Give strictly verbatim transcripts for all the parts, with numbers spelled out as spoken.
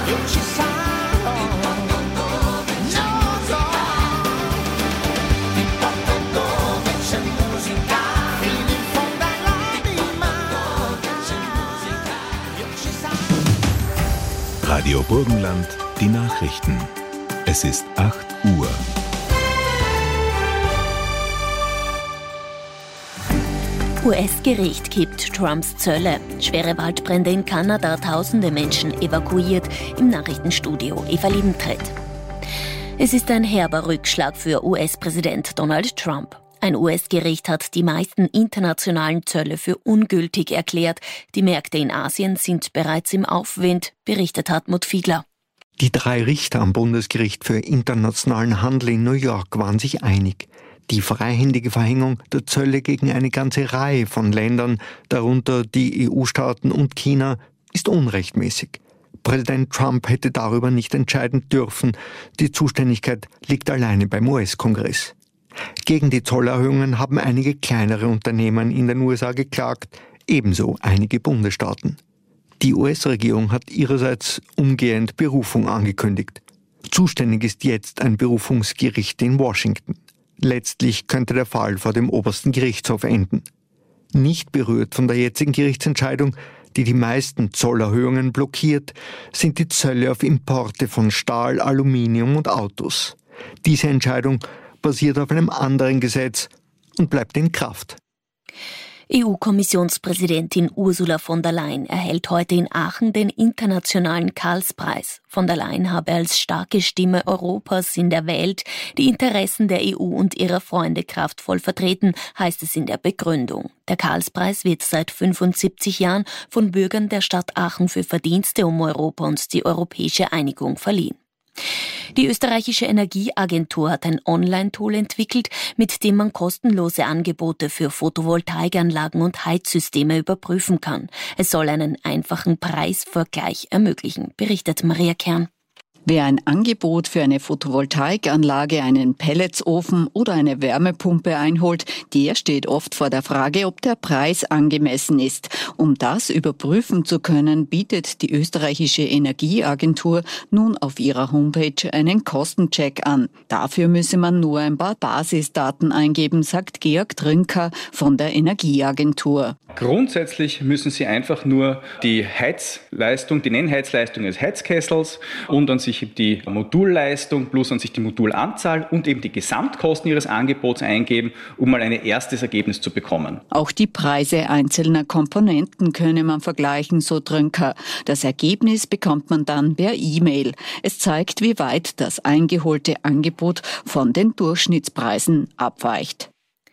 io ci sarò, non so, ti porto dove c'è musica, fino in fondo all'anima, c'è musica, io ci sarò. Radio Burgenland, die Nachrichten. Es ist acht Uhr. U S-Gericht kippt Trumps Zölle. Schwere Waldbrände in Kanada, tausende Menschen evakuiert. Im Nachrichtenstudio Eva Liebentritt. Es ist ein herber Rückschlag für U S-Präsident Donald Trump. Ein U S-Gericht hat die meisten internationalen Zölle für ungültig erklärt. Die Märkte in Asien sind bereits im Aufwind, berichtet Hartmut Fiedler. Die drei Richter am Bundesgericht für internationalen Handel in New York waren sich einig. Die freihändige Verhängung der Zölle gegen eine ganze Reihe von Ländern, darunter die E U-Staaten und China, ist unrechtmäßig. Präsident Trump hätte darüber nicht entscheiden dürfen. Die Zuständigkeit liegt alleine beim U S-Kongress. Gegen die Zollerhöhungen haben einige kleinere Unternehmen in den U S A geklagt, ebenso einige Bundesstaaten. Die U S-Regierung hat ihrerseits umgehend Berufung angekündigt. Zuständig ist jetzt ein Berufungsgericht in Washington. Letztlich könnte der Fall vor dem obersten Gerichtshof enden. Nicht berührt von der jetzigen Gerichtsentscheidung, die die meisten Zollerhöhungen blockiert, sind die Zölle auf Importe von Stahl, Aluminium und Autos. Diese Entscheidung basiert auf einem anderen Gesetz und bleibt in Kraft. E U-Kommissionspräsidentin Ursula von der Leyen erhält heute in Aachen den internationalen Karlspreis. Von der Leyen habe als starke Stimme Europas in der Welt die Interessen der E U und ihrer Freunde kraftvoll vertreten, heißt es in der Begründung. Der Karlspreis wird seit fünfundsiebzig Jahren von Bürgern der Stadt Aachen für Verdienste um Europa und die europäische Einigung verliehen. Die österreichische Energieagentur hat ein Online-Tool entwickelt, mit dem man kostenlose Angebote für Photovoltaikanlagen und Heizsysteme überprüfen kann. Es soll einen einfachen Preisvergleich ermöglichen, berichtet Maria Kern. Wer ein Angebot für eine Photovoltaikanlage, einen Pelletsofen oder eine Wärmepumpe einholt, der steht oft vor der Frage, ob der Preis angemessen ist. Um das überprüfen zu können, bietet die österreichische Energieagentur nun auf ihrer Homepage einen Kostencheck an. Dafür müsse man nur ein paar Basisdaten eingeben, sagt Georg Trinker von der Energieagentur. Grundsätzlich müssen Sie einfach nur die Heizleistung, die Nennheizleistung des Heizkessels und an sich die Modulleistung plus an sich die Modulanzahl und eben die Gesamtkosten Ihres Angebots eingeben, um mal ein erstes Ergebnis zu bekommen. Auch die Preise einzelner Komponenten könne man vergleichen, so Trinker. Das Ergebnis bekommt man dann per E-Mail. Es zeigt, wie weit das eingeholte Angebot von den Durchschnittspreisen abweicht.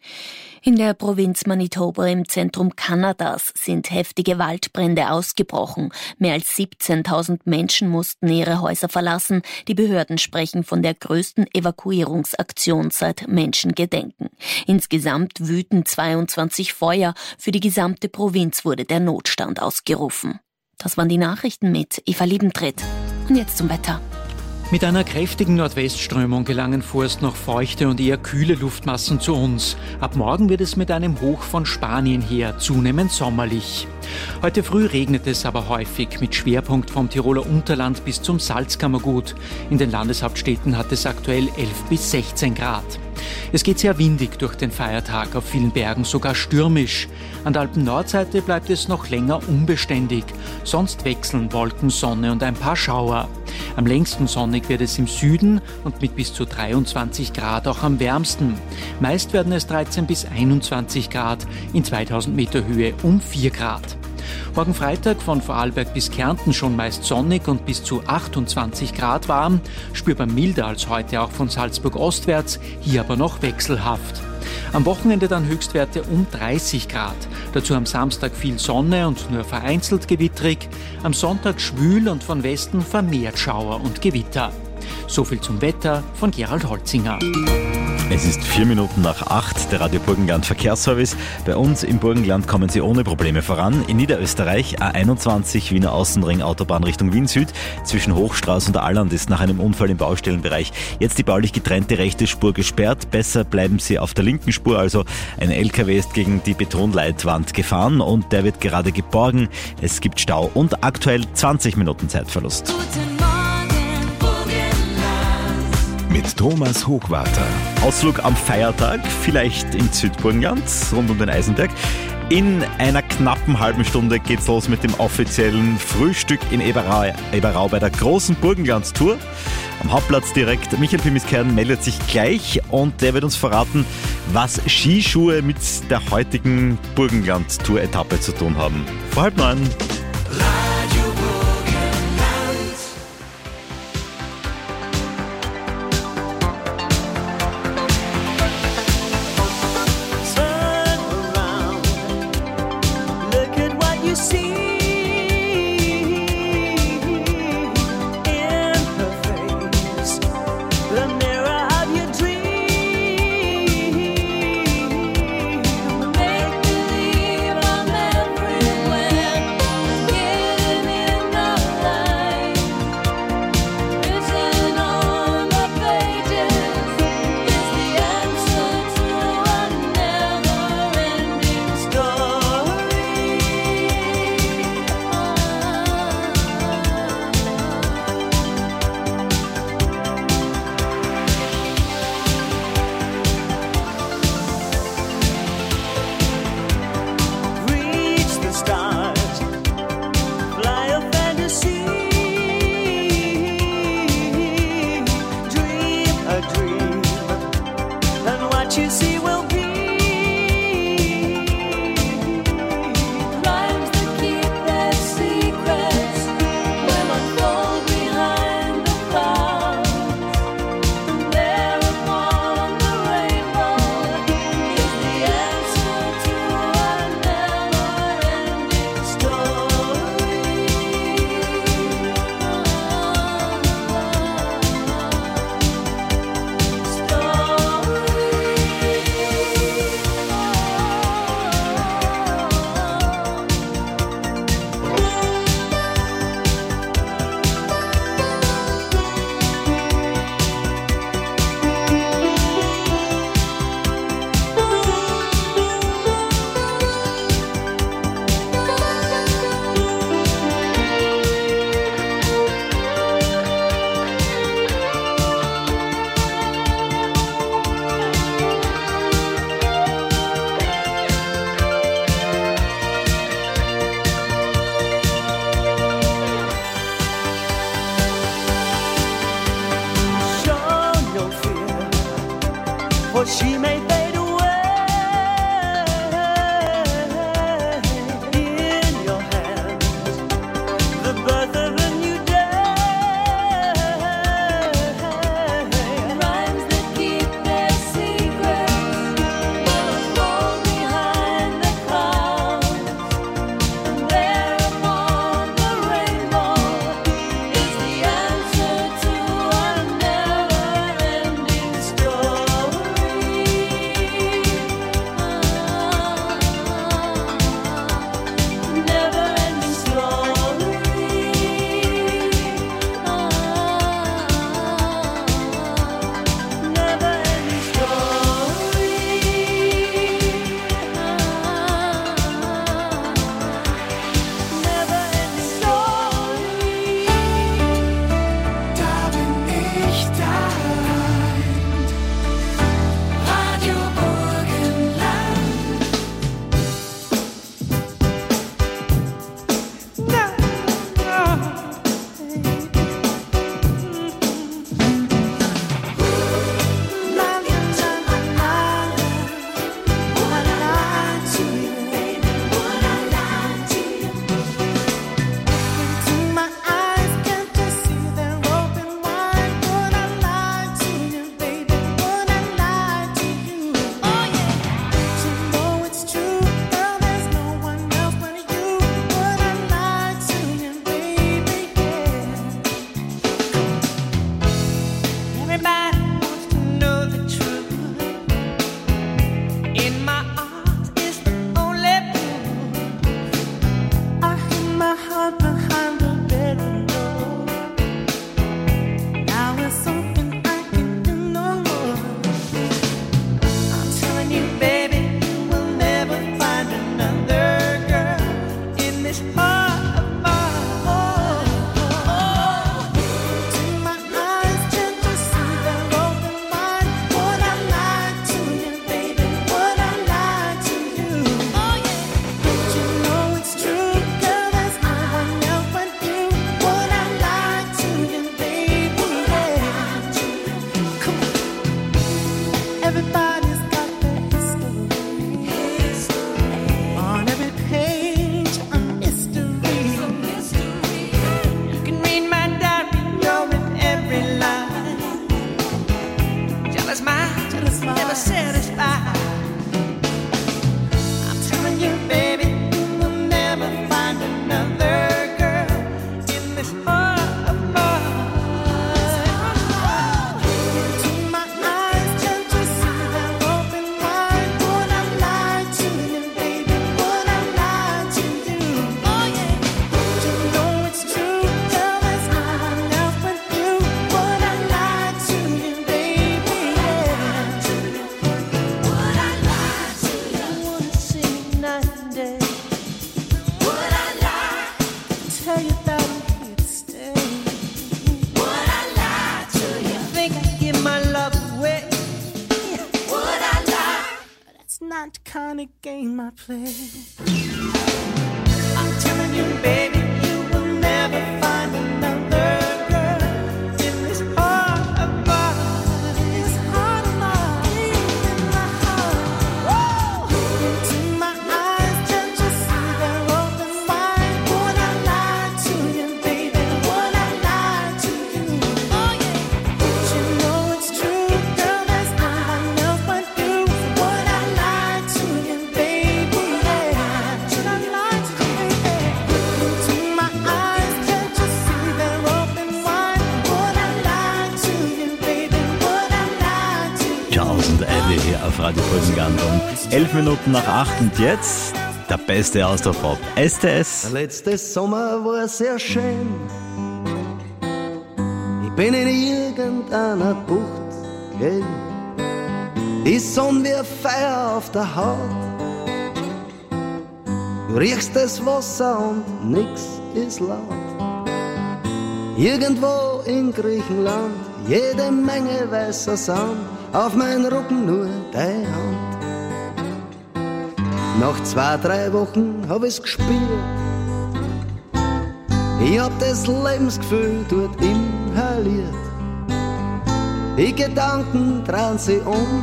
In der Provinz Manitoba im Zentrum Kanadas sind heftige Waldbrände ausgebrochen. Mehr als siebzehntausend Menschen mussten ihre Häuser verlassen. Die Behörden sprechen von der größten Evakuierungsaktion seit Menschengedenken. Insgesamt wüten zweiundzwanzig Feuer. Für die gesamte Provinz wurde der Notstand ausgerufen. Das waren die Nachrichten mit Eva Liebentritt. Und jetzt zum Wetter. Mit einer kräftigen Nordwestströmung gelangen vorerst noch feuchte und eher kühle Luftmassen zu uns. Ab morgen wird es mit einem Hoch von Spanien her zunehmend sommerlich. Heute früh regnet es aber häufig, mit Schwerpunkt vom Tiroler Unterland bis zum Salzkammergut. In den Landeshauptstädten hat es aktuell elf bis sechzehn Grad. Es geht sehr windig durch den Feiertag, auf vielen Bergen sogar stürmisch. An der Alpen-Nordseite bleibt es noch länger unbeständig. Sonst wechseln Wolken, Sonne und ein paar Schauer. Am längsten sonnig wird es im Süden und mit bis zu dreiundzwanzig Grad auch am wärmsten. Meist werden es dreizehn bis einundzwanzig Grad, in zweitausend Meter Höhe um vier Grad. Morgen Freitag von Vorarlberg bis Kärnten schon meist sonnig und bis zu achtundzwanzig Grad warm, spürbar milder als heute auch von Salzburg ostwärts, hier aber noch wechselhaft. Am Wochenende dann Höchstwerte um dreißig Grad. Dazu am Samstag viel Sonne und nur vereinzelt gewittrig. Am Sonntag schwül und von Westen vermehrt Schauer und Gewitter. So viel zum Wetter von Gerald Holzinger. Es ist vier Minuten nach acht, der Radio Burgenland Verkehrsservice. Bei uns im Burgenland kommen Sie ohne Probleme voran. In Niederösterreich A einundzwanzig Wiener Außenring Autobahn Richtung Wien Süd. Zwischen Hochstraß und Alland ist nach einem Unfall im Baustellenbereich jetzt die baulich getrennte rechte Spur gesperrt. Besser bleiben Sie auf der linken Spur. Also ein L K W ist gegen die Betonleitwand gefahren und der wird gerade geborgen. Es gibt Stau und aktuell zwanzig Minuten Zeitverlust. Guten Morgen. mit Thomas Hochwarter. Ausflug am Feiertag, vielleicht in Südburgenland, rund um den Eisenberg. In einer knappen halben Stunde geht's los mit dem offiziellen Frühstück in Eberau, Eberau bei der großen Burgenland-Tour. Am Hauptplatz direkt. Michael Pimiskern meldet sich gleich und der wird uns verraten, was Skischuhe mit der heutigen Burgenland-Tour-Etappe zu tun haben. Vor halb neun. only game I play. I'm telling you, baby, you will never find another girl in this heart of mine. This heart of mine, in my heart. Into my eyes, can't you see they're open wide? Would I lie to you, baby? Would I lie to you? Oh yeah. But you know it's true, girl. There's no one else but you. Would I lie to you, baby? Yeah. Should I lie to you, baby? Into my eyes, can't you see they're open wide? Would I lie to you, baby? Would I lie to you? Charles und Eddie hier auf Radio Burgenland um elf Minuten nach acht und jetzt der beste Austropop. S T S. Der letzte Sommer war sehr schön. Ich bin in irgendeiner Bucht gelegen. Die Sonne wie Feuer auf der Haut. Du riechst das Wasser und nix ist laut. Irgendwo in Griechenland jede Menge weißer Sand. Auf meinen Rücken nur deine Hand. Nach zwei, drei Wochen hab ich's gespürt. Ich hab das Lebensgefühl dort inhaliert. Die Gedanken drehen sich um.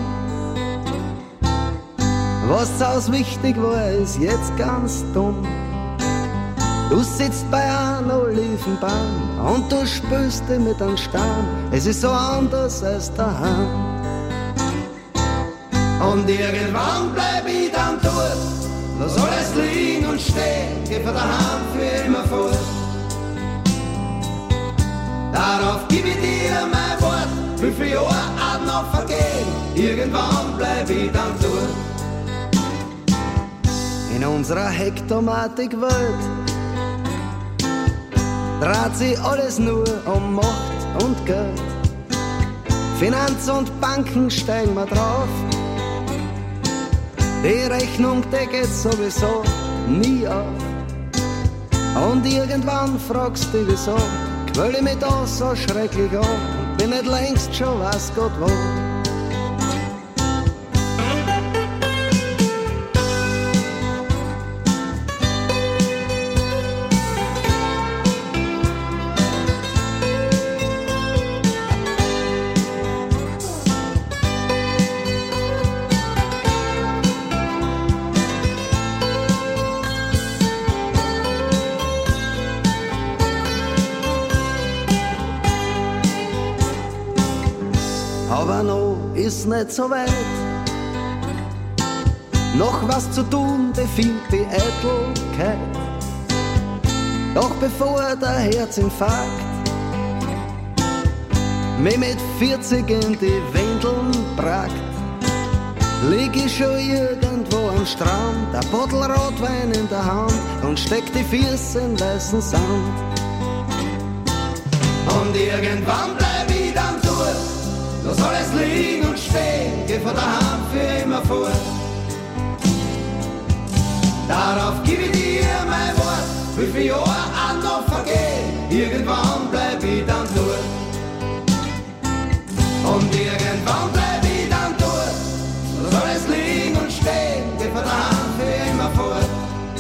Was aus wichtig war, ist jetzt ganz dumm. Du sitzt bei einem Olivenbaum und du spürst dich mit einem Stamm. Es ist so anders als daheim. Und irgendwann bleib ich dann dort. Lass alles liegen und stehen, geh von daheim für immer fort. Darauf gib ich dir mein Wort, wie viele Jahre auch noch vergehen. Irgendwann bleib ich dann dort. In unserer Hektomatik-Welt dreht sich alles nur um Macht und Geld. Finanz und Banken steigen wir drauf. Die Rechnung, die geht sowieso nie auf. Und irgendwann fragst du wieso, quäl ich mich da so schrecklich an und bin nicht längst schon weiß Gott wo. Aber noch ist nicht so weit. Noch was zu tun befiehlt die Eitelkeit. Doch bevor der Herzinfarkt mich mit vierzig in die Windeln brackt, lieg ich schon irgendwo am Strand, ein Bottle Rotwein in der Hand und steck die Füße in weißen Sand. Und irgendwann bleib ich dann dort. Lass alles liegen und stehen, geh von daheim für immer fort. Darauf gib ich dir mein Wort, wie viele Jahre auch noch vergehen. Irgendwann bleib ich dann dort. Und irgendwann bleib ich dann dort. Lass alles liegen und stehen, geh von daheim für immer fort.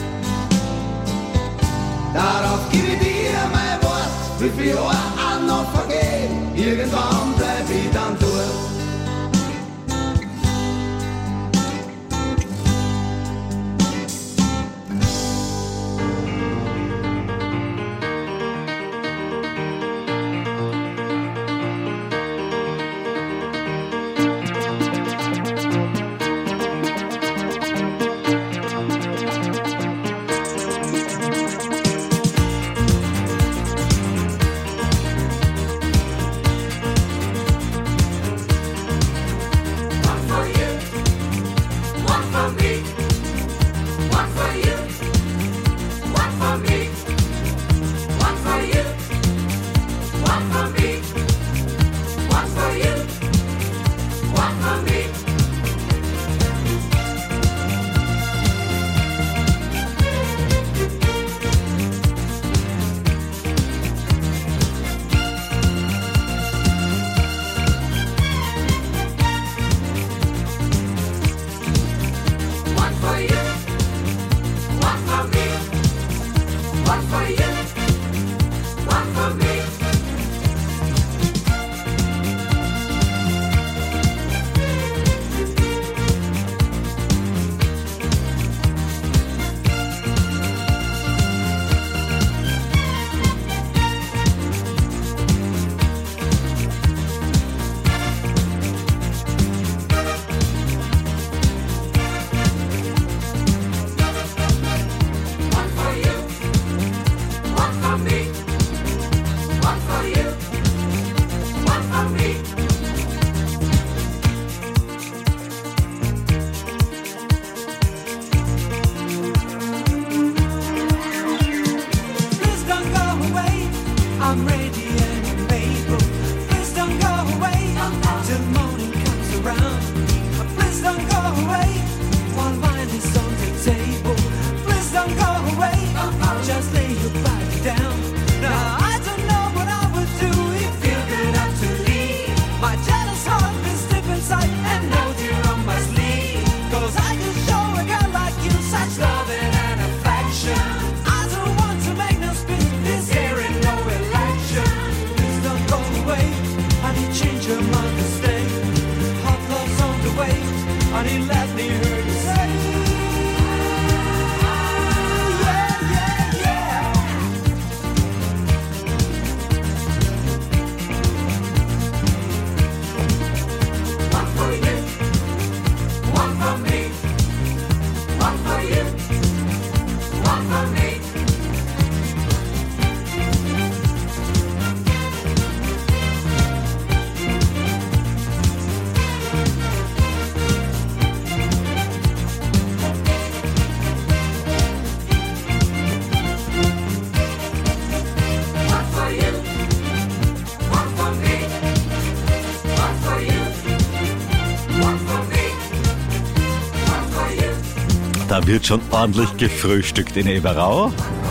Darauf gib ich dir mein Wort, wie viele Jahre auch noch vergehen. Irgendwann bleib ich dann dort. I'm radiant and maple. Please don't go away till morning comes around. Please don't go away while wine is on the table. Please don't go away, just lay your body down. Now I don't know what I would do if you could have to leave. My jealous heart is deep inside and knows you're on my sleeve. Cause I can show a girl like you such loving and affection. I don't want to make no speech, this here ain't no election. Please don't go away, I need change your mind to stay. Hot love's on the way, I need let me hear you say. Da wird schon ordentlich gefrühstückt in Eberau.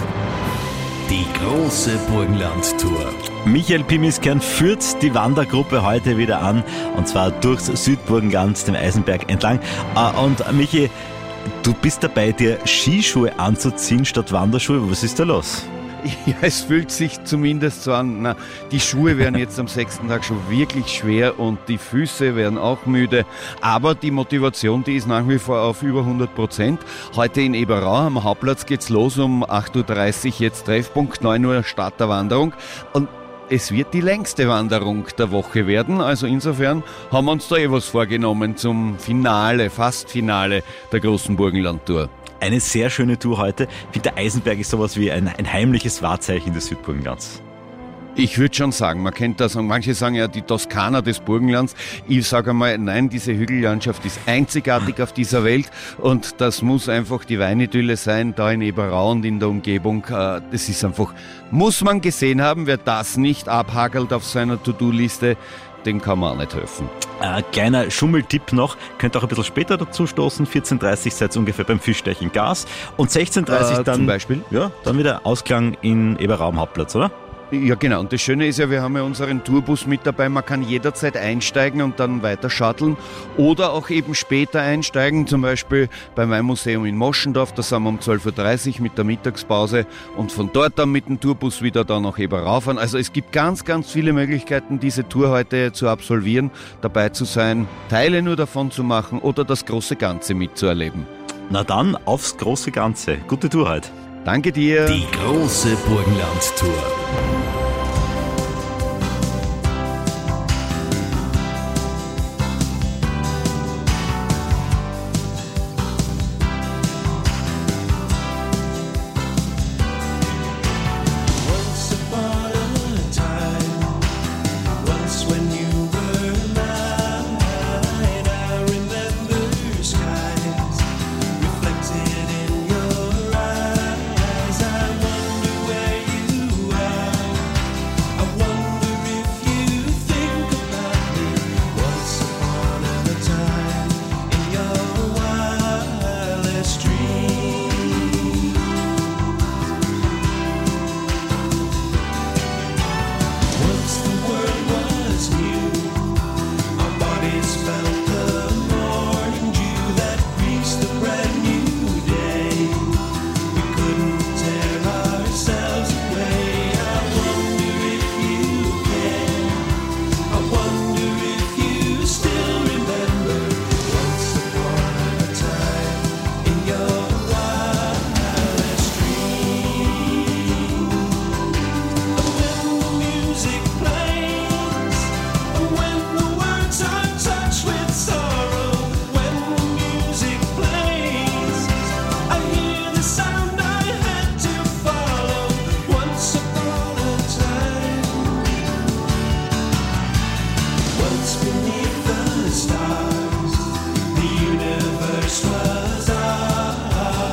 Die große Burgenland-Tour. Michael Pimiskern führt die Wandergruppe heute wieder an, und zwar durchs Südburgenland, dem Eisenberg entlang. Und Michi, du bist dabei, dir Skischuhe anzuziehen statt Wanderschuhe. Was ist da los? Ja, es fühlt sich zumindest so an, na, die Schuhe werden jetzt am sechsten Tag schon wirklich schwer und die Füße werden auch müde, aber die Motivation, die ist nach wie vor auf über hundert Prozent. Heute in Eberau am Hauptplatz geht's los um acht Uhr dreißig, jetzt Treffpunkt, neun Uhr Start der Wanderung, und es wird die längste Wanderung der Woche werden, also insofern haben wir uns da eh was vorgenommen zum Finale, fast Finale der großen Burgenland-Tour. Eine sehr schöne Tour heute. Ich finde, der Eisenberg ist sowas wie ein, ein heimliches Wahrzeichen des Südburgenlands. Ich würde schon sagen, man kennt das, und manche sagen ja die Toskana des Burgenlands. Ich sage einmal, nein, diese Hügellandschaft ist einzigartig auf dieser Welt, und das muss einfach die Weinidylle sein, da in Eberau und in der Umgebung. Das ist einfach, muss man gesehen haben. Wer das nicht abhagelt auf seiner To-Do-Liste, dem kann man auch nicht helfen. Äh, kleiner Schummeltipp noch, könnt auch ein bisschen später dazu stoßen. vierzehn Uhr dreißig seid ihr ungefähr beim Fischstechen Gas, und sechzehn Uhr dreißig äh, dann, zum Beispiel? Ja, dann wieder Ausklang in Eberau am Hauptplatz, oder? Ja, genau. Und das Schöne ist ja, wir haben ja unseren Tourbus mit dabei. Man kann jederzeit einsteigen und dann weiter shutteln oder auch eben später einsteigen, zum Beispiel beim Weinmuseum in Moschendorf. Da sind wir um zwölf Uhr dreißig mit der Mittagspause und von dort dann mit dem Tourbus wieder da nach Eberau fahren. Also es gibt ganz, ganz viele Möglichkeiten, diese Tour heute zu absolvieren, dabei zu sein, Teile nur davon zu machen oder das große Ganze mitzuerleben. Na dann, aufs große Ganze. Gute Tour heute. Danke dir. Die große Burgenland-Tour.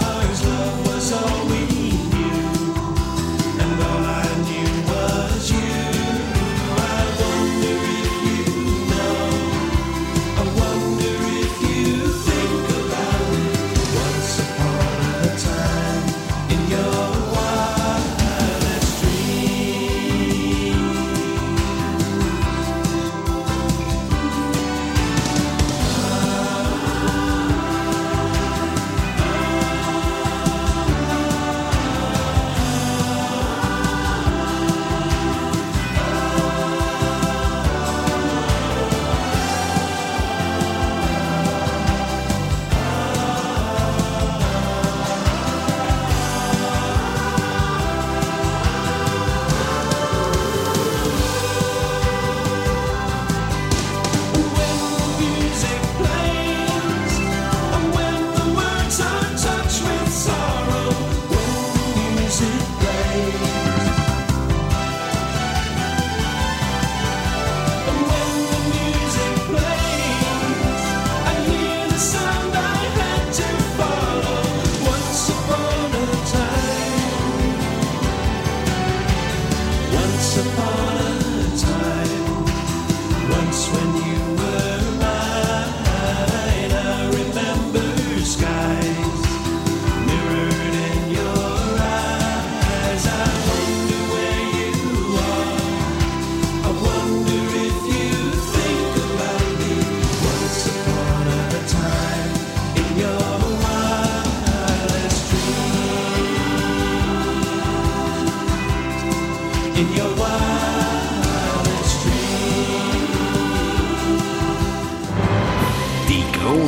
Was all we knew, and all I knew was you.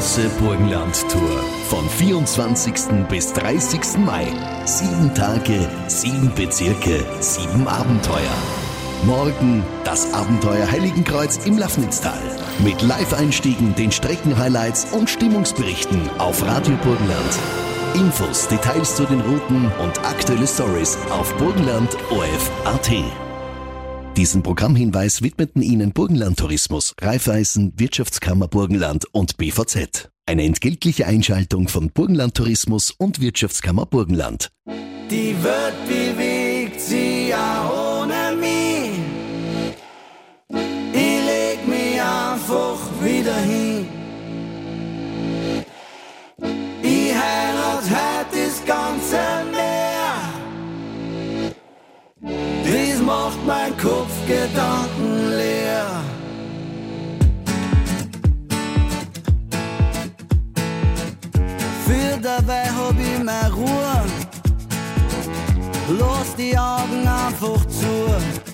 große Burgenland-Tour von vierundzwanzigsten bis dreißigsten Mai. Sieben Tage, sieben Bezirke, sieben Abenteuer. Morgen das Abenteuer Heiligenkreuz im Lafnitztal. Mit Live-Einstiegen, den Streckenhighlights und Stimmungsberichten auf Radio Burgenland. Infos, Details zu den Routen und aktuelle Stories auf burgenland punkt o f punkt a t. Diesen Programmhinweis widmeten Ihnen Burgenland Tourismus, Raiffeisen, Wirtschaftskammer Burgenland und B V Z. Eine entgeltliche Einschaltung von Burgenland Tourismus und Wirtschaftskammer Burgenland. Die Welt bewegt sich ja ohne mich. Ich leg mich einfach wieder hin. Ich heirat heute das ganze Meer. Das macht mein Kopf gedankenleer. Für dabei hab ich meine Ruhe. Lass die Augen einfach zu.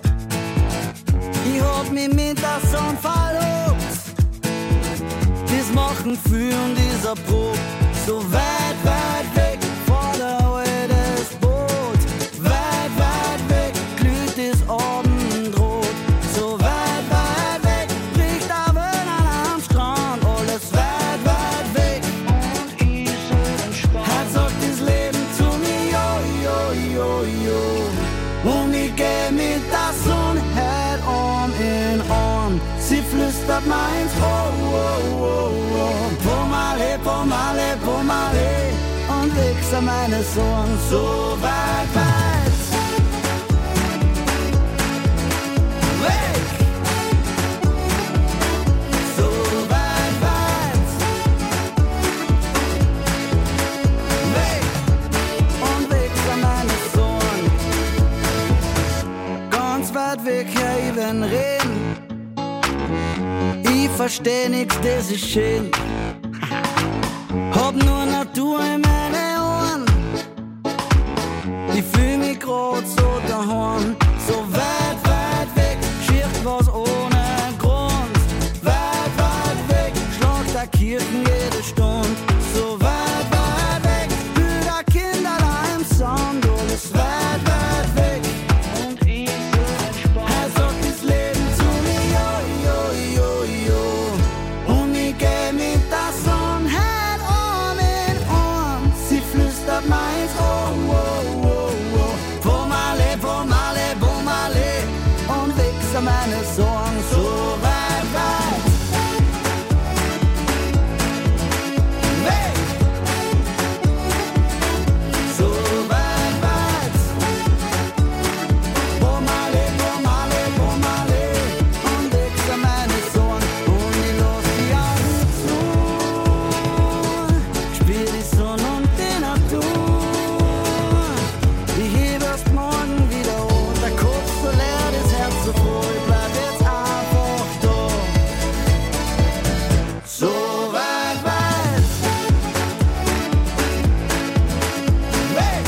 Ich hab mich mit der Sonne verlobt. Das machen viel und dieser Prob. So weit, weit weg vor der altes Boot. Weit, weit weg glüht das Abendrot. So weit, weit weg riecht der Wöhner am Strand. Alles weit, weit weg und ich so entspannt. Heute sagt das Leben zu mir, jo, jo, jo, jo. Und ich geh mit der Sonne heute Arm in Arm. Sie flüstert mir ins Ohr, oh, oh, oh. Pomale, pomale, pomale. Und legst an meine Sorgen so weit, weit weg. So weit, weit weg. Und legst an meine Sorgen ganz weit weg, ja, ich will reden. Ich versteh nix, das ist schön. Hab nur Natur in meine Ohren. Ich fühl mich grad so daheim. So weit, weit weg, schirrt was ohne Grund. Weit, weit weg, schlagt der Kirchen jede Stunde. So weit, weit weg, Brüder, Kinder im Sound. Alles weit, weit weg und ich so entspannt. Er sagt das Leben zu mir, jo, jo, jo, jo. Und ich geh mit der Sonne heut Arm in Arm. Sie flüstert mir ins Ohr, oh, oh, oh. Pomale, pomale, pomale. Und wächst an meine Sorgen so weit, weit weg. So weit, weit. Pomale, pomale, pomale. Und wächst an meine Sorgen. Und ich lass die Augen zu. Spür die Sonne und die Natur. Ich heb erst morgen wieder an. Der Kopf so leer, das Herz so voll. Ich bleib jetzt einfach da. So weit, weit weg.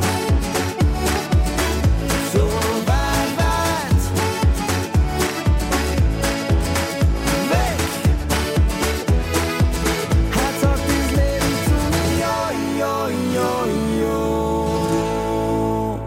So weit, weit weg. Hat sagt das Leben zu mir, jo, jo, jo, jo.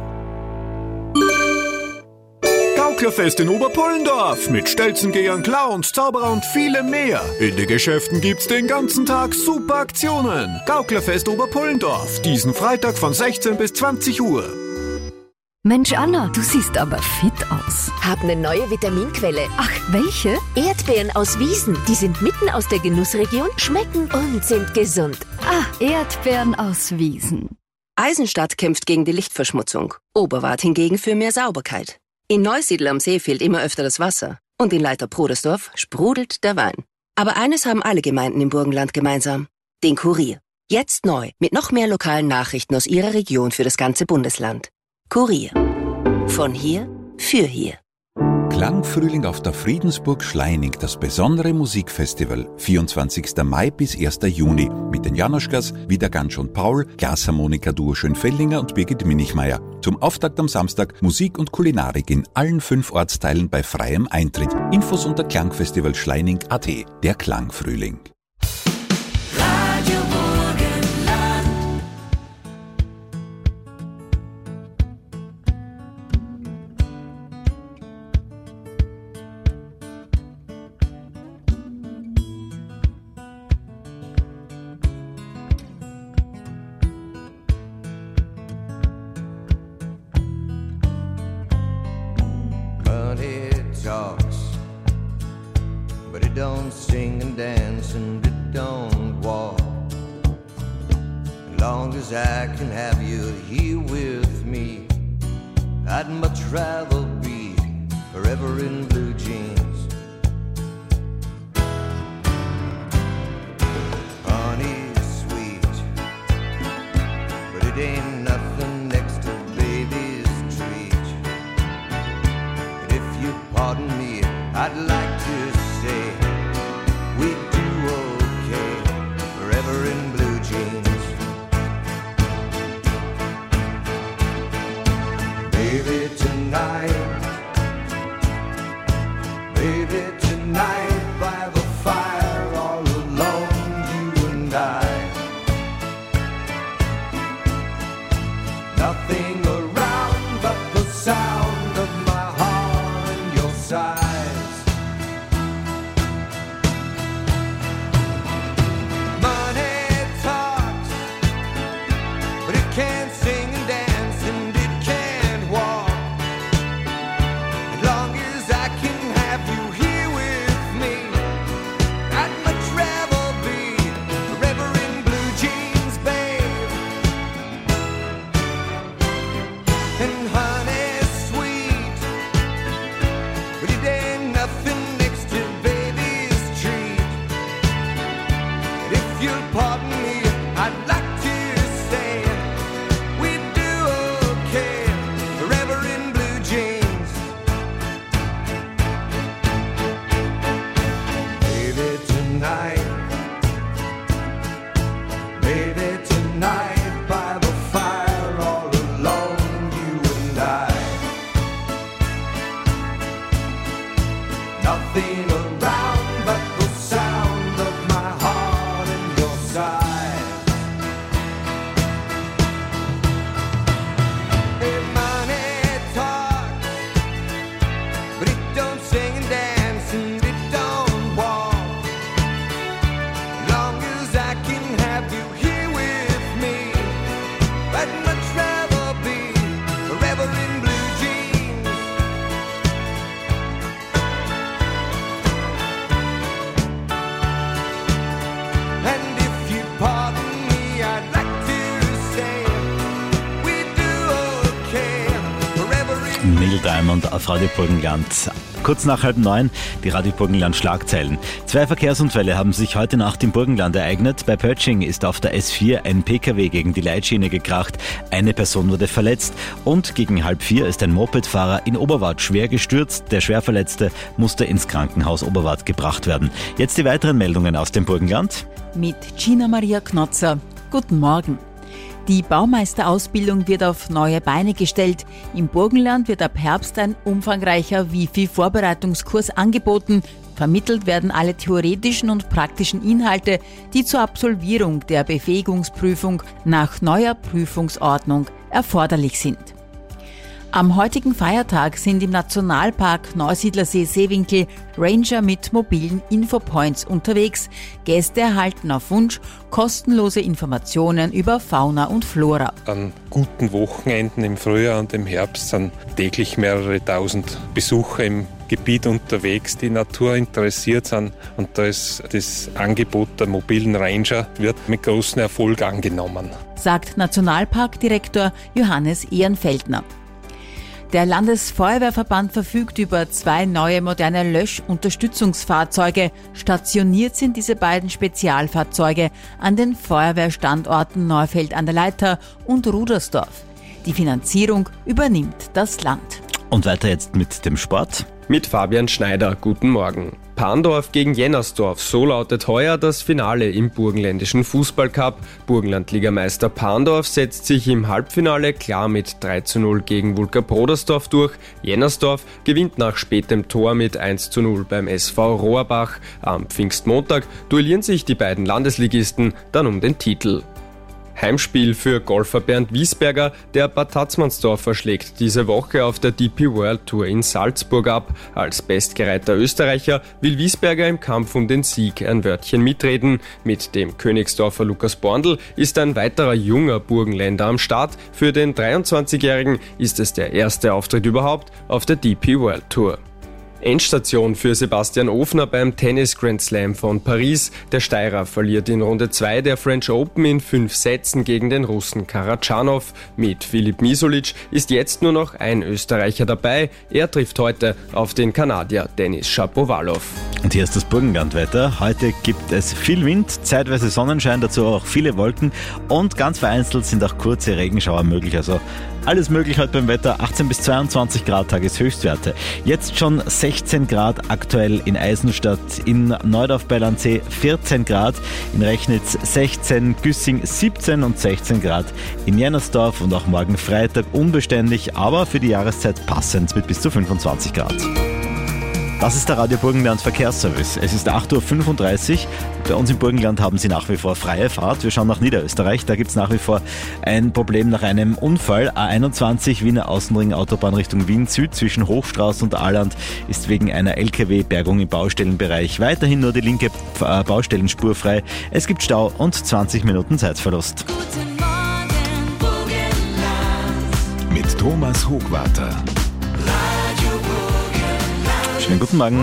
Gauklerfest in Oberpullendorf mit Stelzengehern, Clowns, Zauberer und vielem mehr. In den Geschäften gibt's den ganzen Tag super Aktionen. Gauklerfest Oberpullendorf, diesen Freitag von sechzehn bis zwanzig Uhr. Mensch Anna, du siehst aber fit aus. Hab eine neue Vitaminquelle. Ach, welche? Erdbeeren aus Wiesen. Die sind mitten aus der Genussregion, schmecken und sind gesund. Ah, Erdbeeren aus Wiesen. Eisenstadt kämpft gegen die Lichtverschmutzung. Oberwart hingegen für mehr Sauberkeit. In Neusiedl am See fehlt immer öfter das Wasser. Und in Leiter-Prodersdorf sprudelt der Wein. Aber eines haben alle Gemeinden im Burgenland gemeinsam. Den Kurier. Jetzt neu, mit noch mehr lokalen Nachrichten aus ihrer Region für das ganze Bundesland. Kurier. Von hier, für hier. Klangfrühling auf der Friedensburg Schleining, das besondere Musikfestival, vierundzwanzigsten Mai bis ersten Juni, mit den Janoschkas, Wiedergansch und Paul, Glasharmonika-Duo Schönfellinger und Birgit Minichmeier. Zum Auftakt am Samstag Musik und Kulinarik in allen fünf Ortsteilen bei freiem Eintritt. Infos unter klangfestivalschleining punkt a t. Der Klangfrühling. talks, but it don't sing and dance and it don't walk. As long as I can have you here with me, I'd much rather be forever in blue jeans. Honey's sweet, but it ain't nothing next to baby's treat. And if you pardon me, I'd like to say we do okay forever in blue jeans. Baby, tonight, baby, tonight, by the fire, all alone, you and I. Nothing around but the sound of my heart and your sighs. Money talks, but it can't sing and dance and it can't walk. As long as I can have you here with me, I'd much rather be forever in blue jeans, babe. And honey's sweet, but it ain't nothing next to baby's treat. And if you'll pardon me, I'd like to say we do okay forever in blue jeans. Baby, tonight, baby, tonight, by the fire, all alone, you and I. Nothing around but the sound of my heart and your sighs. Hey, money talks, but it don't sing and dance and it don't walk. As long as I can have you here with me, I'd much rather be forever in blue jeans. And if you pardon me, I'd like to say we do okay forever in Neil Diamond auf Radio Burgenland. Kurz nach halb neun, die Radio Burgenland Schlagzeilen. Zwei Verkehrsunfälle haben sich heute Nacht im Burgenland ereignet. Bei Pötsching ist auf der S vier ein P K W gegen die Leitschiene gekracht. Eine Person wurde verletzt. Und gegen halb vier ist ein Mopedfahrer in Oberwart schwer gestürzt. Der Schwerverletzte musste ins Krankenhaus Oberwart gebracht werden. Jetzt die weiteren Meldungen aus dem Burgenland. Mit Gina Maria Knotzer. Guten Morgen. Die Baumeisterausbildung wird auf neue Beine gestellt. Im Burgenland wird ab Herbst ein umfangreicher Wifi-Vorbereitungskurs angeboten. Vermittelt werden alle theoretischen und praktischen Inhalte, die zur Absolvierung der Befähigungsprüfung nach neuer Prüfungsordnung erforderlich sind. Am heutigen Feiertag sind im Nationalpark Neusiedlersee-Seewinkel Ranger mit mobilen Infopoints unterwegs. Gäste erhalten auf Wunsch kostenlose Informationen über Fauna und Flora. An guten Wochenenden im Frühjahr und im Herbst sind täglich mehrere tausend Besucher im Gebiet unterwegs, die Natur interessiert sind. Und da ist das Angebot der mobilen Ranger wird mit großem Erfolg angenommen, sagt Nationalparkdirektor Johannes Ehrenfeldner. Der Landesfeuerwehrverband verfügt über zwei neue moderne Löschunterstützungsfahrzeuge. Stationiert sind diese beiden Spezialfahrzeuge an den Feuerwehrstandorten Neufeld an der Leitha und Rudersdorf. Die Finanzierung übernimmt das Land. Und weiter jetzt mit dem Sport. Mit Fabian Schneider, guten Morgen. Pandorf gegen Jennersdorf, so lautet heuer das Finale im burgenländischen Fußballcup. Burgenlandligameister Pandorf setzt sich im Halbfinale klar mit drei zu null gegen Vulka Brodersdorf durch. Jennersdorf gewinnt nach spätem Tor mit eins zu null beim S V Rohrbach. Am Pfingstmontag duellieren sich die beiden Landesligisten dann um den Titel. Heimspiel für Golfer Bernd Wiesberger. Der Bad Tatzmannsdorfer schlägt diese Woche auf der D P World Tour in Salzburg ab. Als bestgereihter Österreicher will Wiesberger im Kampf um den Sieg ein Wörtchen mitreden. Mit dem Königsdorfer Lukas Borndl ist ein weiterer junger Burgenländer am Start. Für den dreiundzwanzigjährigen ist es der erste Auftritt überhaupt auf der D P World Tour. Endstation für Sebastian Ofner beim Tennis Grand Slam von Paris. Der Steirer verliert in Runde zwei der French Open in fünf Sätzen gegen den Russen Karatschanow. Mit Filip Misolic ist jetzt nur noch ein Österreicher dabei. Er trifft heute auf den Kanadier Denis Shapovalov. Und hier ist das Burgenlandwetter. Heute gibt es viel Wind, zeitweise Sonnenschein, dazu auch viele Wolken und ganz vereinzelt sind auch kurze Regenschauer möglich. Also alles möglich heute beim Wetter. achtzehn bis zweiundzwanzig Grad Tageshöchstwerte. Jetzt schon sechzehn Grad aktuell in Eisenstadt, in Neudorf bei Landsee vierzehn Grad, in Rechnitz sechzehn, Güssing siebzehn und sechzehn Grad in Jennersdorf und auch morgen Freitag unbeständig, aber für die Jahreszeit passend mit bis zu fünfundzwanzig Grad. Das ist der Radio Burgenland Verkehrsservice. Es ist acht Uhr fünfunddreißig. Bei uns im Burgenland haben sie nach wie vor freie Fahrt. Wir schauen nach Niederösterreich. Da gibt es nach wie vor ein Problem nach einem Unfall. A einundzwanzig Wiener Außenring Autobahn Richtung Wien Süd zwischen Hochstraße und Ahland ist wegen einer L K W-Bergung im Baustellenbereich weiterhin nur die linke Baustellenspur frei. Es gibt Stau und zwanzig Minuten Zeitverlust. Mit Thomas Hochwarter. Schönen guten Morgen.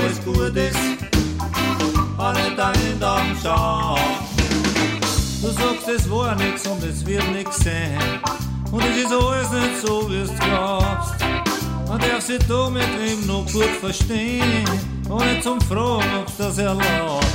alles gut ist, auch nicht ein Tag schauen. Du sagst, es war nix und es wird nix sein. Und es ist alles nicht so, wie du glaubst. Man darf sich da mit ihm noch gut verstehen, ohne zum Fragen, ob's das erlaubt.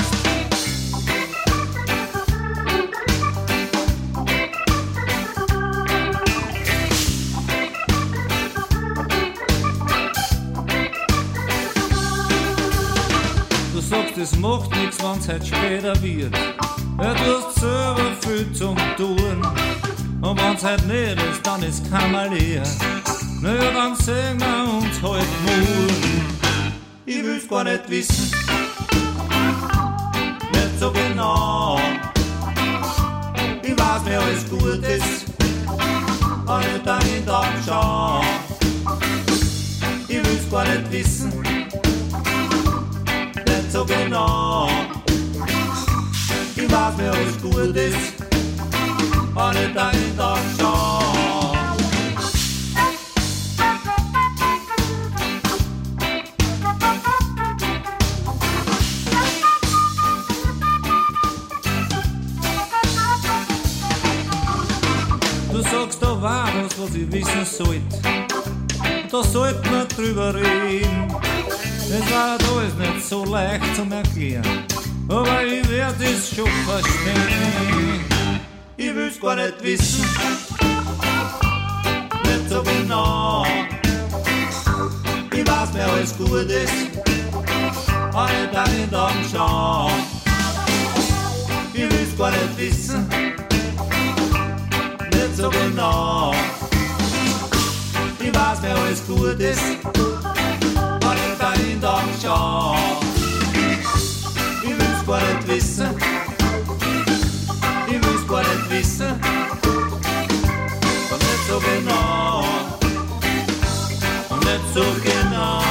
Du sagst, es macht nix, wenn's halt später wird. Ja, du hast selber viel zum Tun. Und wenn's halt nicht ist, dann ist keiner leer. Naja, dann sehen wir uns halt morgen. Ich will's gar nicht wissen, nicht so genau. Ich weiß, wer alles gut ist, aber nicht einen Tag schauen. Ich will's gar nicht wissen, nicht so genau. Ich weiß, wer alles gut ist, aber nicht einen Tag schauen. Du sagst, da war was, was ich wissen sollte. Da sollte man drüber reden. Das war halt alles nicht so leicht zum Erklären. Aber ich werd es schon verstehen. Ich will's gar nicht wissen, nicht so genau. Ich weiß, wer alles gut ist, aber nicht einen Tag schauen. Ich will's gar nicht wissen, nicht so genau. Ich weiß, wer alles gut ist, aber nicht einen Tag schauen. Ich will's gar nicht wissen, ich will's gar nicht wissen, aber nicht so genau, nicht so genau.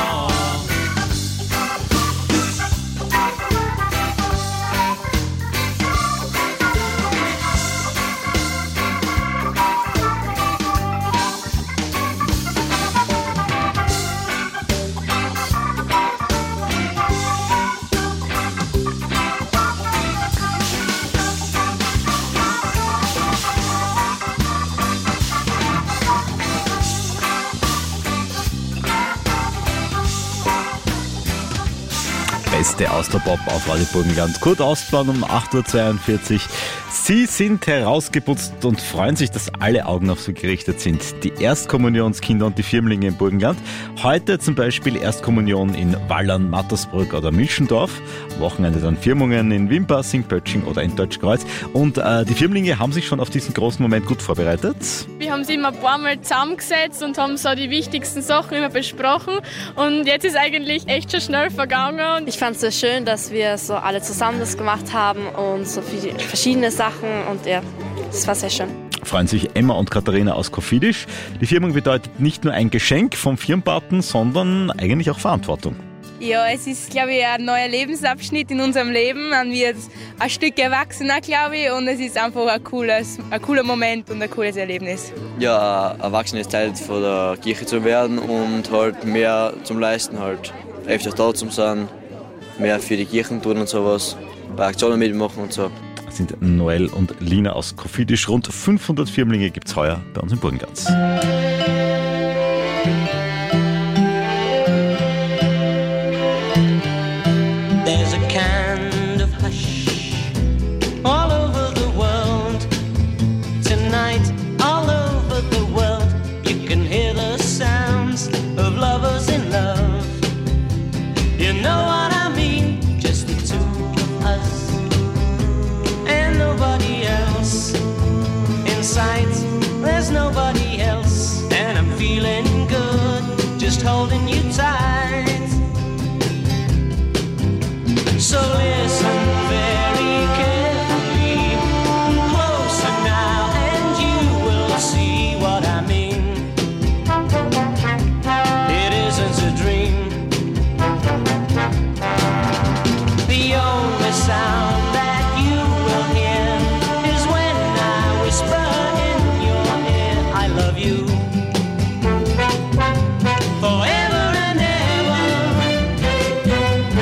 Beste Austropop auf Radio Burgenland. Kurt Austmann um acht Uhr zweiundvierzig. Sie sind herausgeputzt und freuen sich, dass alle Augen auf sie gerichtet sind. Die Erstkommunionskinder und die Firmlinge im Burgenland. Heute zum Beispiel Erstkommunion in Wallern, Mattersburg oder Milchendorf. Am Wochenende dann Firmungen in Wimpassing, Pötsching oder in Deutschkreuz. Und äh, die Firmlinge haben sich schon auf diesen großen Moment gut vorbereitet. Wir haben sie immer ein paar Mal zusammengesetzt und haben so die wichtigsten Sachen immer besprochen. Und jetzt ist eigentlich echt schon schnell vergangen. Ich fand es sehr schön, dass wir so alle zusammen das gemacht haben und so viele verschiedene Sachen. Und ja, das war sehr schön. Freuen sich Emma und Katharina aus Koffidisch. Die Firmung bedeutet nicht nur ein Geschenk vom Firmenpaten, sondern eigentlich auch Verantwortung. Ja, es ist, glaube ich, ein neuer Lebensabschnitt in unserem Leben. Man wird ein Stück erwachsener, glaube ich, und es ist einfach ein, cooles, ein cooler Moment und ein cooles Erlebnis. Ja, erwachsenes Teil von der Kirche zu werden und halt mehr zum Leisten, halt öfter da zu sein, mehr für die Kirchen tun und sowas, bei Aktionen mitmachen und so. Das sind Noel und Lina aus Koffidisch. Rund fünfhundert Firmlinge gibt es heuer bei uns im Burgenland. There's a kind of hush all over the world tonight, all over the world. You can hear the sounds of lovers in love. You know what I mean? Just the two of us and nobody else. In sight, there's nobody else, and I'm feeling good, just holding you tight. So listen very carefully, closer now, and you will see what I mean. It isn't a dream. The only sound that you will hear is when I whisper in your ear, I love you. Forever and ever.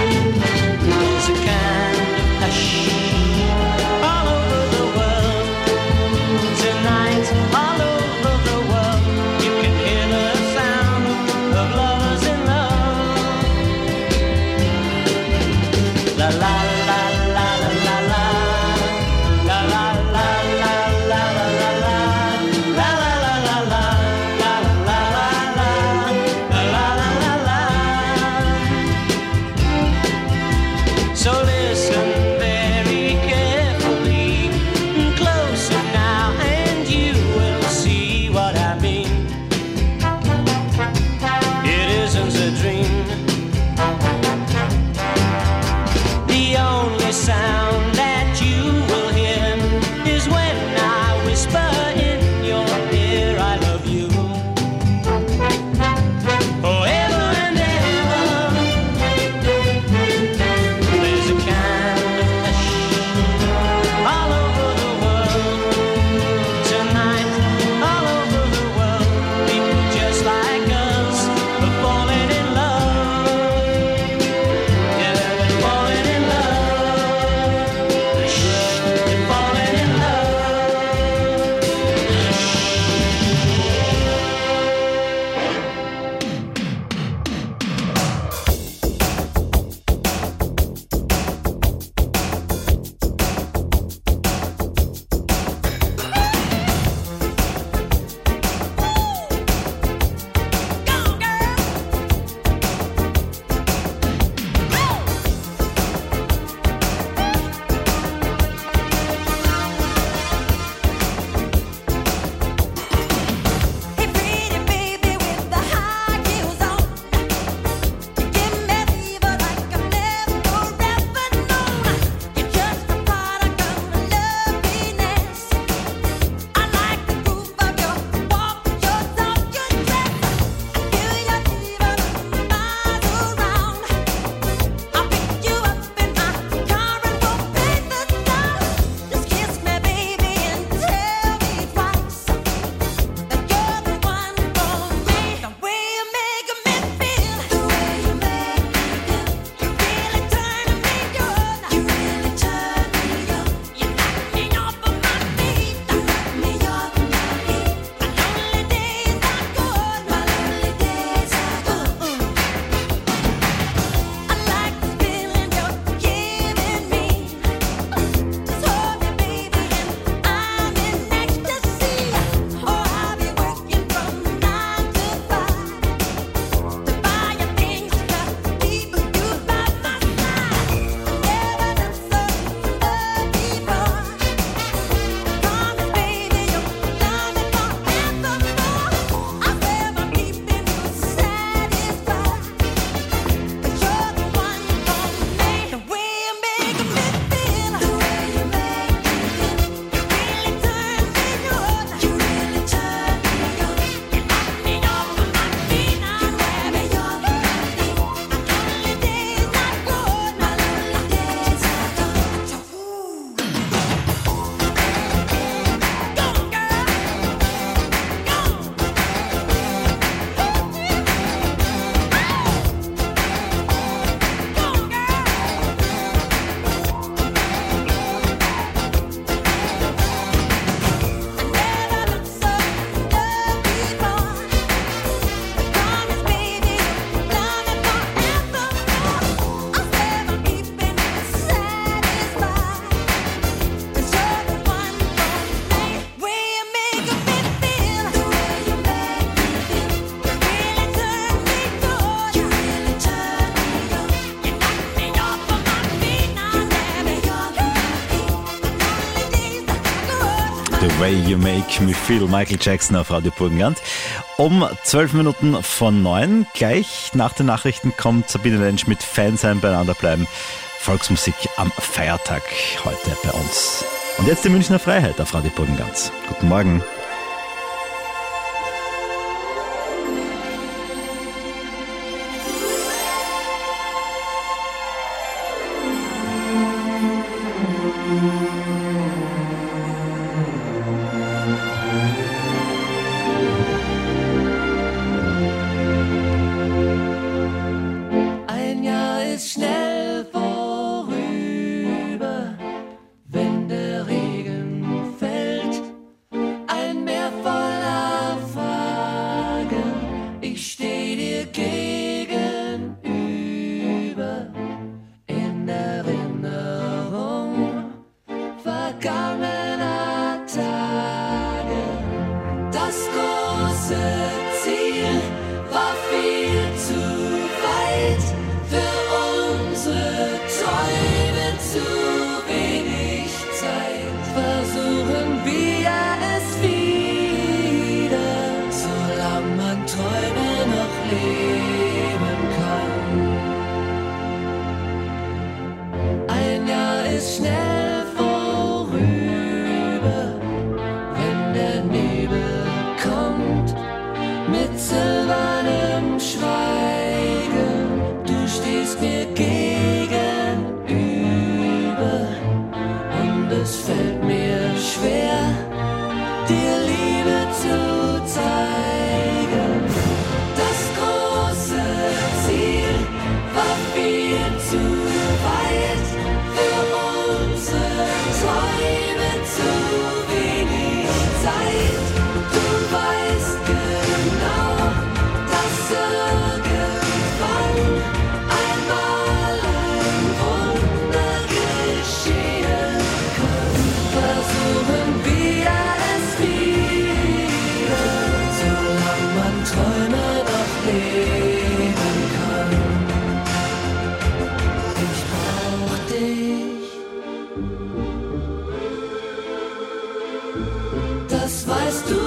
The Way You Make Me Feel, Michael Jackson auf Radio Burgenland. Um zwölf Minuten von neun, gleich nach den Nachrichten kommt Sabine Lentsch mit Fan sein, beieinander bleiben. Volksmusik am Feiertag heute bei uns. Und jetzt die Münchner Freiheit auf Radio Burgenland. Guten Morgen. Ein Jahr ist schnell vorüber, wenn der Regen fällt. Ein Meer voller Fragen, ich steh dir gegenüber in Erinnerung. dir gegenüber und es fällt mir schwer, dir Liebe zu zeigen. Das große Ziel war viel zu weit, für unsere Träume zu wenig Zeit. Du weißt genau, dass irgendwann einmal ein Wunder geschehen kann. Versuchen wir es wieder, solange man Träume noch leben kann. Ich brauch dich, das weißt du.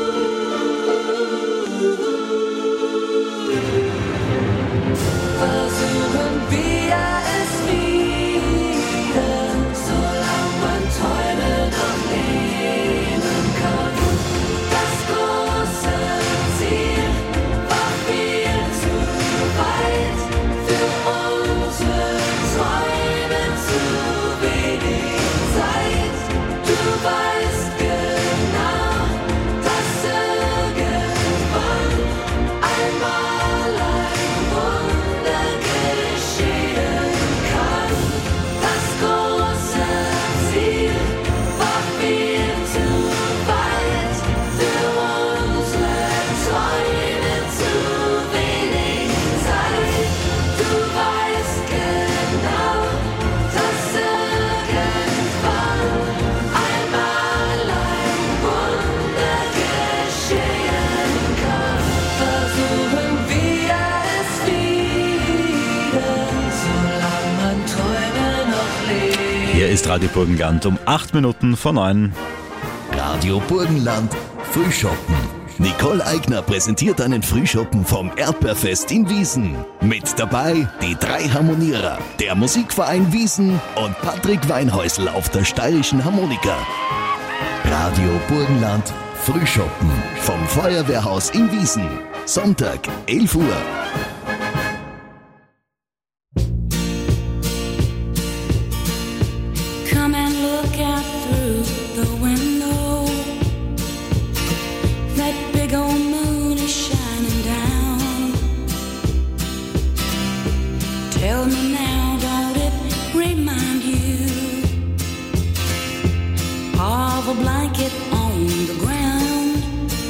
Versuchen wir es wieder, solange man Träume noch leben kann. Das große Ziel war viel zu weit, für unsere Träume zu wenig Zeit. Du weißt genau, dass irgendwann einmal ein Wunder geschehen kann. Das große Ziel war viel zu weit, für unsere Träume zu wenig Zeit. Du weißt genau, dass irgendwann einmal ein Wunder geschehen kann. Versuchen wir es wieder, solange man Träume noch lebt. Hier ist Radio Burgenland um acht Minuten vor neun. Radio Burgenland Frühschoppen. Nicole Eigner präsentiert einen Frühschoppen vom Erdbeerfest in Wiesen. Mit dabei die drei Harmonierer, der Musikverein Wiesen und Patrick Weinhäusl auf der steirischen Harmonika. Radio Burgenland Frühschoppen vom Feuerwehrhaus in Wiesen. Sonntag, elf Uhr. Come and look out through the window. That big old moon is shining down. Tell me now, don't it remind you of a blanket on the ground?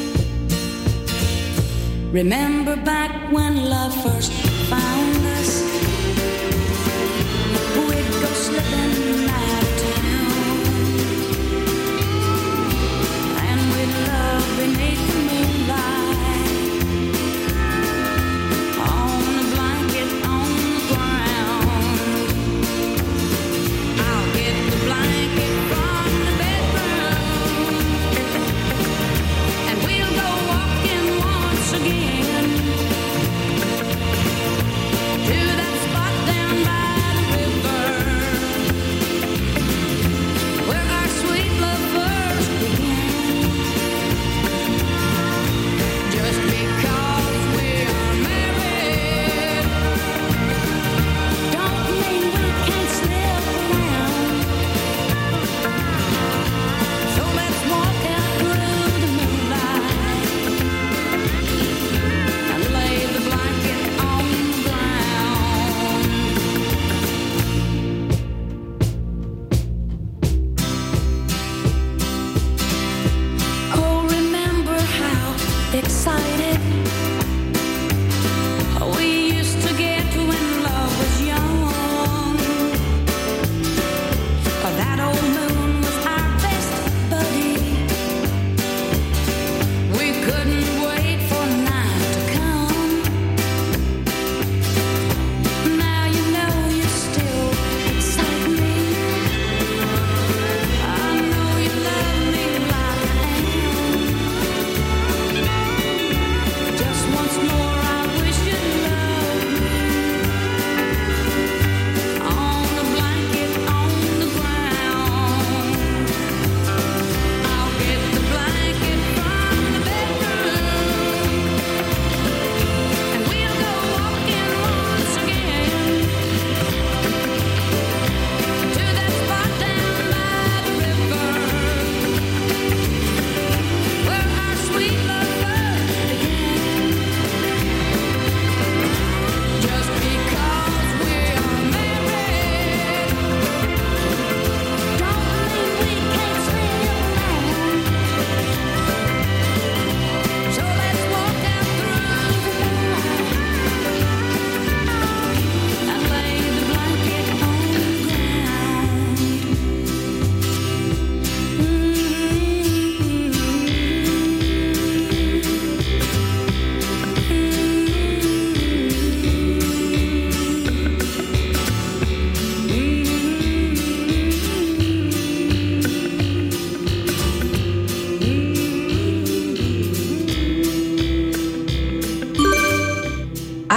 Remember back when love first found us? We'd go slipping out of town, and we'd love beneath the moonlight, on a blanket on the ground. I'll get the blanket from the bedroom, and we'll go walking once again.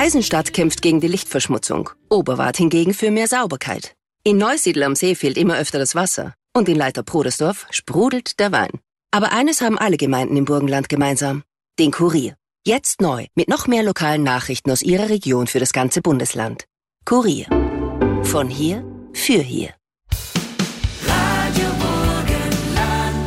Eisenstadt kämpft gegen die Lichtverschmutzung. Oberwart hingegen für mehr Sauberkeit. In Neusiedl am See fehlt immer öfter das Wasser. Und in Leiter-Prodersdorf sprudelt der Wein. Aber eines haben alle Gemeinden im Burgenland gemeinsam. Den Kurier. Jetzt neu, mit noch mehr lokalen Nachrichten aus Ihrer Region für das ganze Bundesland. Kurier. Von hier, für hier. Radio Burgenland.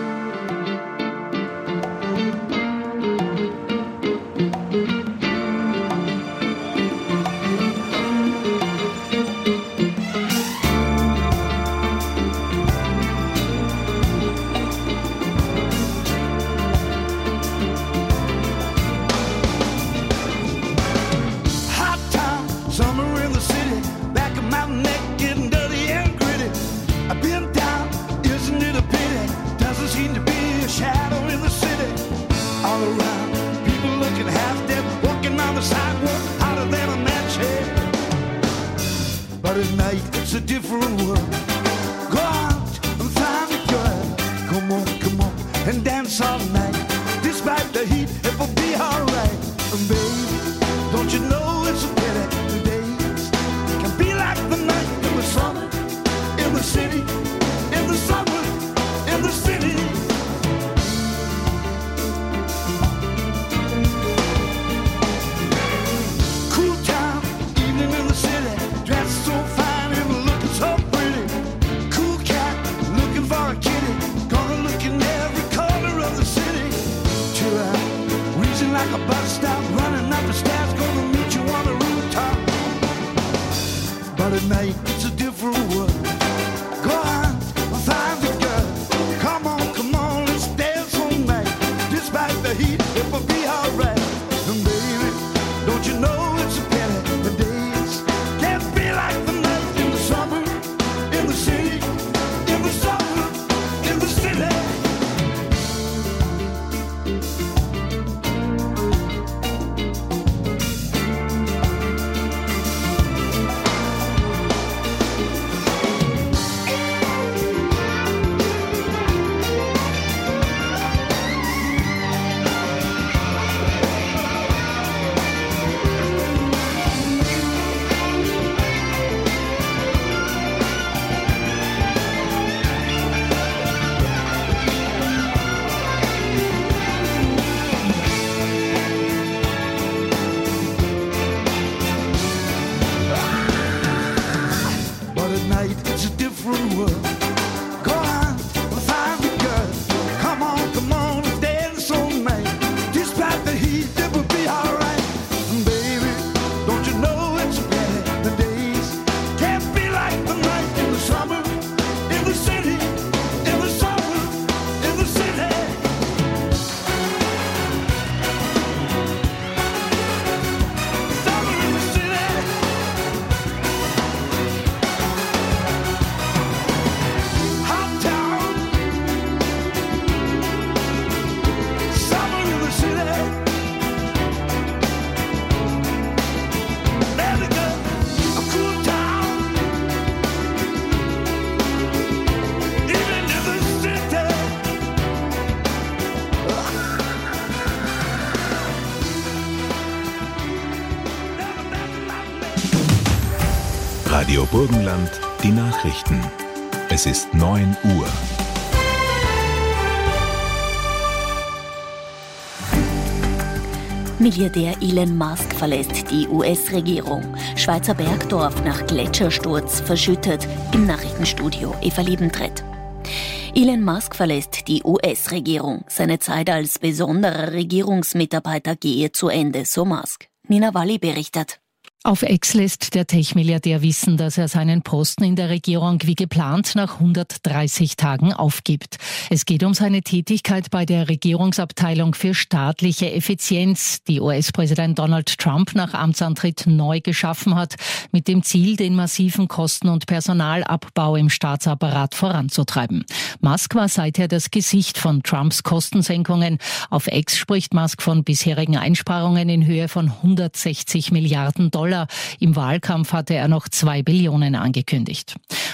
Hot town, summer in the city, back of my neck getting dirty and gritty. I've been down, isn't it a pity? Doesn't seem to be a shadow in the city. All around, people looking half dead, walking on the sidewalk, hotter than a match head. But at night, it's a different world. Go out and find a girl. Come on, come on, and dance all night. Despite the heat, it will be alright. And baby, don't you know it's a pity? The days can be like the night in the summer, in the city, in the summer, in the city. Cool town, evening in the city, dressed so fine and looking so pretty. Cool cat, looking for a kitty, gonna look in every corner of the city. Chill out, reaching like a bus stop, running up the stairs, gonna meet you on the rooftop. But at night, it's a different world. Go on, find a girl. Come on, come on, let's dance all night. Despite the heat, it will be alright. And baby, don't you know it's a pity? The days can't be like the night in the summer, in the city, in the summer, in the city. But at night it's a different world. Go on, find a girl. Come on, come on, and dance all night. Despite the heat, it will be alright. And baby, don't you know it's a pity? The days can't be like the night in the summer, in the city, in the summer, in the city. Summer in the city. Hot town, summer in the city. There we go, a cool town, even in the city. Radio Burgenland, die Nachrichten. Es ist neun Uhr. Milliardär Elon Musk verlässt die U S-Regierung. Schweizer Bergdorf nach Gletschersturz verschüttet. Im Nachrichtenstudio Eva Liebentritt. Elon Musk verlässt die U S-Regierung. Seine Zeit als besonderer Regierungsmitarbeiter gehe zu Ende, so Musk. Nina Walli berichtet. Auf X lässt der Tech-Milliardär wissen, dass er seinen Posten in der Regierung wie geplant nach hundertdreißig Tagen aufgibt. Es geht um seine Tätigkeit bei der Regierungsabteilung für staatliche Effizienz, die U S-Präsident Donald Trump nach Amtsantritt neu geschaffen hat, mit dem Ziel, den massiven Kosten- und Personalabbau im Staatsapparat voranzutreiben. Musk war seither das Gesicht von Trumps Kostensenkungen. Auf X spricht Musk von bisherigen Einsparungen in Höhe von hundertsechzig Milliarden Dollar. Im Wahlkampf hatte er noch zwei Billionen angekündigt.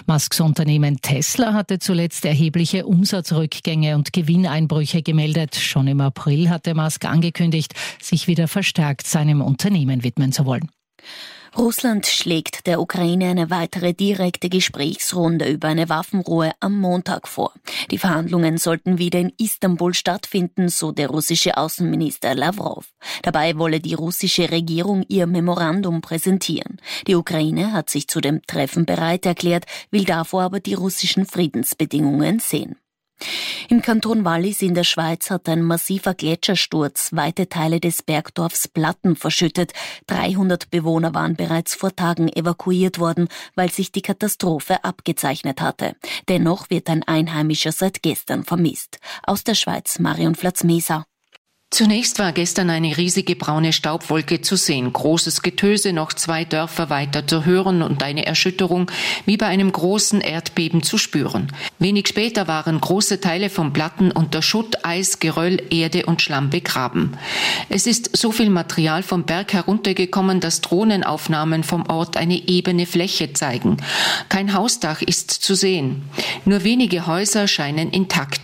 Musks Unternehmen Tesla hatte zuletzt erhebliche Umsatzrückgänge und Gewinneinbrüche gemeldet. Schon im April hatte Musk angekündigt, sich wieder verstärkt seinem Unternehmen widmen zu wollen. Russland schlägt der Ukraine eine weitere direkte Gesprächsrunde über eine Waffenruhe am Montag vor. Die Verhandlungen sollten wieder in Istanbul stattfinden, so der russische Außenminister Lavrov. Dabei wolle die russische Regierung ihr Memorandum präsentieren. Die Ukraine hat sich zu dem Treffen bereit erklärt, will davor aber die russischen Friedensbedingungen sehen. Im Kanton Wallis in der Schweiz hat ein massiver Gletschersturz weite Teile des Bergdorfs Platten verschüttet. dreihundert Bewohner waren bereits vor Tagen evakuiert worden, weil sich die Katastrophe abgezeichnet hatte. Dennoch wird ein Einheimischer seit gestern vermisst. Aus der Schweiz Marion Flatz-Meser. Zunächst war gestern eine riesige braune Staubwolke zu sehen, großes Getöse, noch zwei Dörfer weiter zu hören und eine Erschütterung wie bei einem großen Erdbeben zu spüren. Wenig später waren große Teile von Platten unter Schutt, Eis, Geröll, Erde und Schlamm begraben. Es ist so viel Material vom Berg heruntergekommen, dass Drohnenaufnahmen vom Ort eine ebene Fläche zeigen. Kein Hausdach ist zu sehen. Nur wenige Häuser scheinen intakt